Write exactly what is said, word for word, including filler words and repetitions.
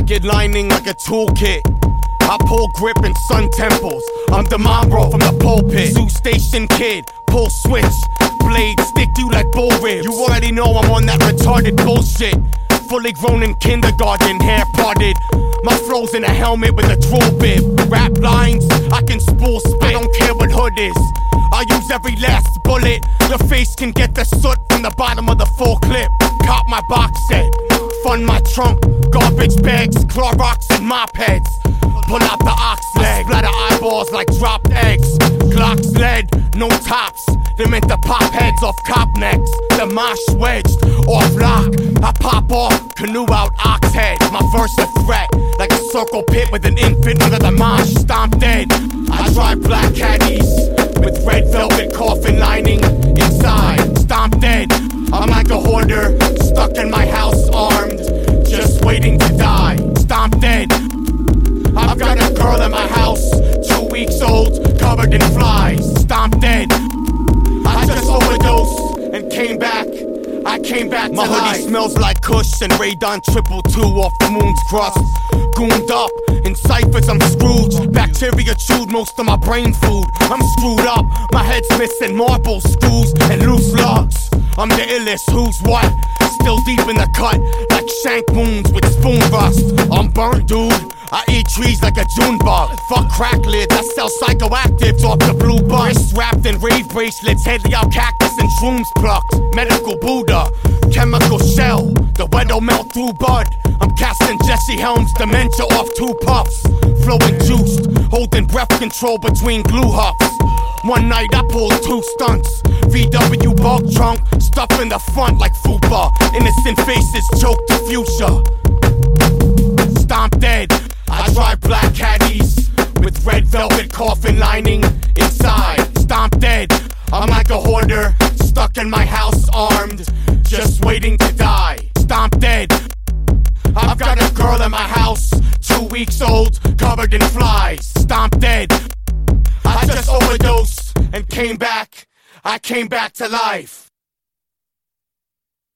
Rugged lining like a toolkit. I pull grip in sun temples. I'm the Monroe from the pulpit. Zoo station kid, pull switch. Blade stick you like bull ribs. You already know I'm on that retarded bullshit. Fully grown in kindergarten, hair parted. My flow's in a helmet with a drool bib. Rap lines, I can spool spit. I don't care what hood is, I use every last bullet. Your face can get the soot from the bottom of the full clip. Cop my box set, fund my trunk. Garbage bags, Clorox and mop heads. Pull out the ox leg, splatter eyeballs like dropped eggs. Glock's lead, no tops. They meant to pop heads off cop necks. The mosh wedged off lock. I pop off, canoe out ox head. My verse a threat, like a circle pit with an infant under the mosh. Stomp dead. I drive black caddies with red velvet coffin lining inside. Stomp dead. I'm like a hoarder, stuck in my house armed, just waiting to die. Stomp dead. I've got a girl in my house, two weeks old, covered in flies. Stomp dead. I just overdosed and came back. I came back to life. My hoodie smells like Kush and Radon triple two off the moon's crust. Gooned up in ciphers, I'm Scrooge. Bacteria chewed most of my brain food. I'm screwed up, my head's missing marble screws and loose lugs. I'm the illest, who's what? Still deep in the cut, like shank wounds with spoon rust. I'm burnt, dude. I eat trees like a June bug. Fuck crack lids, I sell psychoactives off the blue bus. Wrapped in rave bracelets, headly out cactus and shrooms plucked. Medical Buddha, chemical shell. The weather'll melt through bud. I'm casting Jesse Helms dementia off two puffs. Flowing juiced, holding breath control between glue huffs. One night I pulled two stunts. V W bug trunk, stuff in the front like fupa. Innocent faces choke the fuchsia. Stomp dead. I drive black caddies with red velvet coffin lining inside. Stomp dead. I'm like a hoarder, stuck in my house armed, just waiting to die. Stomp dead. I've got a girl in my house, two weeks old, covered in flies. Stomp dead. I just overdosed and came back. I came back to life.